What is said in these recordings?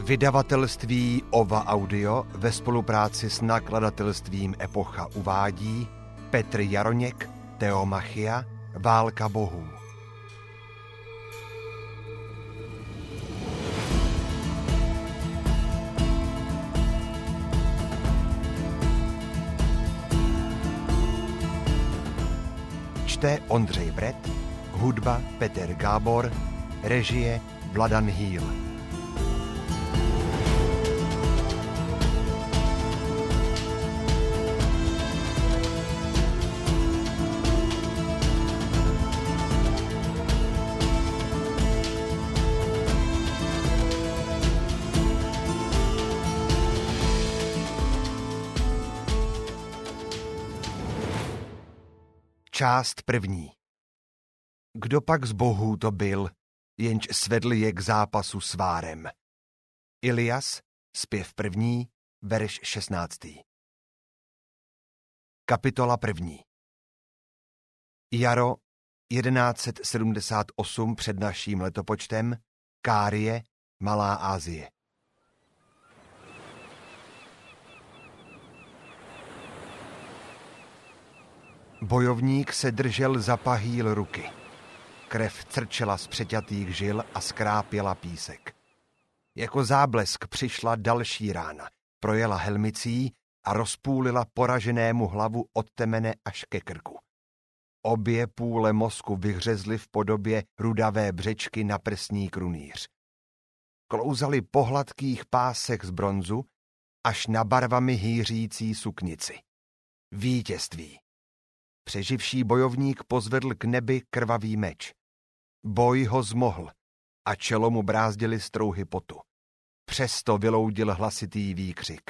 Vydavatelství OVA Audio ve spolupráci s nakladatelstvím Epocha uvádí Petr Jaroněk, Teomachia, Válka bohů. Čte Ondřej Brett, hudba Petr Gábor, režie Vladan Hýl. Část první. Kdo pak z bohů to byl, jenž svedl je k zápasu s várem? Ilias, zpěv první, verš 16. Kapitola první. Jaro 1178 před naším letopočtem, Kárie, Malá Asie. Bojovník se držel za pahýl ruky. Krev crčela z přeťatých žil a skrápěla písek. Jako záblesk přišla další rána, projela helmicí a rozpůlila poraženému hlavu od temene až ke krku. Obě půle mozku vyhřezly v podobě rudavé břečky na prsní krunýř. Klouzaly po hladkých pásech z bronzu až na barvami hýřící suknici. Vítězství. Přeživší bojovník pozvedl k nebi krvavý meč. Boj ho zmohl a čelo mu brázdily strouhy potu. Přesto vyloudil hlasitý výkřik.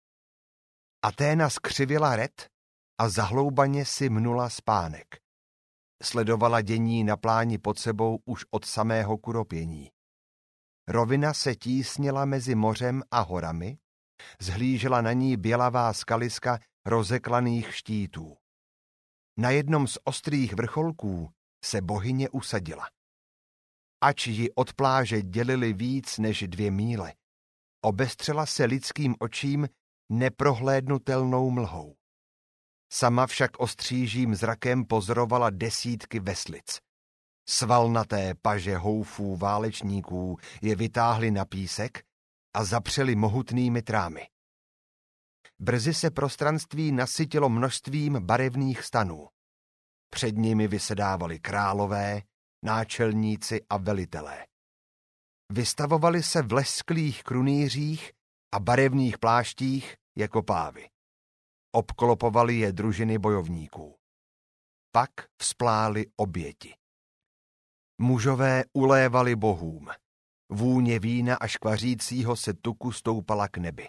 Athéna skřivila ret a zahloubaně si mnula spánek. Sledovala dění na pláni pod sebou už od samého kuropění. Rovina se tísnila mezi mořem a horami, zhlížela na ní bělavá skaliska rozeklaných štítů. Na jednom z ostrých vrcholků se bohyně usadila. Ač ji od pláže dělili víc než 2 míle, obestřela se lidským očím neprohlédnutelnou mlhou. Sama však ostřížím zrakem pozorovala desítky veslic. Svalnaté paže houfů válečníků je vytáhly na písek a zapřeli mohutnými trámy. Brzy se prostranství nasytilo množstvím barevných stanů. Před nimi vysedávali králové, náčelníci a velitelé. Vystavovali se v lesklých krunýřích a barevných pláštích jako pávy. Obklopovali je družiny bojovníků. Pak vzplály oběti. Mužové ulévali bohům. Vůně vína a škvařícího se tuku stoupala k nebi.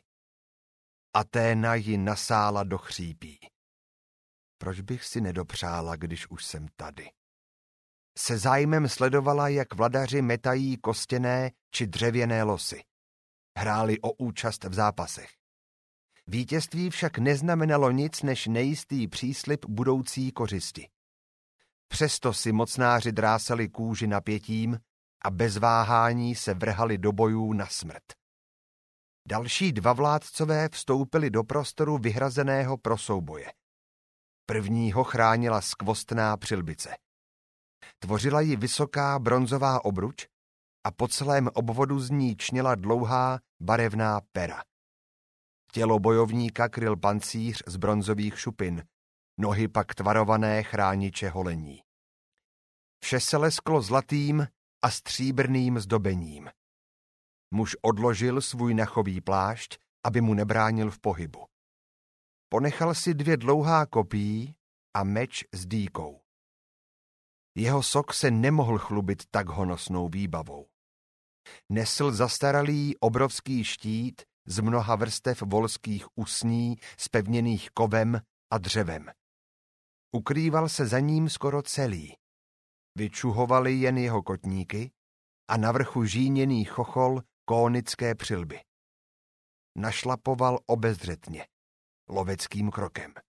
Athéna ji nasála do chřípí. Proč bych si nedopřála, když už jsem tady? Se zájmem sledovala, jak vladaři metají kostěné či dřevěné losy. Hráli o účast v zápasech. Vítězství však neznamenalo nic než nejistý příslib budoucí kořisti. Přesto si mocnáři drásali kůži napětím a bez váhání se vrhali do bojů na smrt. Další 2 vládcové vstoupili do prostoru vyhrazeného pro souboje. Prvního chránila skvostná přilbice. Tvořila ji vysoká bronzová obruč a po celém obvodu z ní čněla dlouhá barevná pera. Tělo bojovníka kryl pancíř z bronzových šupin, nohy pak tvarované chrániče holení. Vše se lesklo zlatým a stříbrným zdobením. Muž odložil svůj nachový plášť, aby mu nebránil v pohybu. Ponechal si 2 dlouhá kopí a meč s dýkou. Jeho sok se nemohl chlubit tak honosnou výbavou. Nesl zastaralý obrovský štít z mnoha vrstev volských usní spevněných kovem a dřevem. Ukrýval se za ním skoro celý. Vyčuhovaly jen jeho kotníky a na vrchu žíněný chochol kónické přilby. Našlapoval obezřetně, loveckým krokem.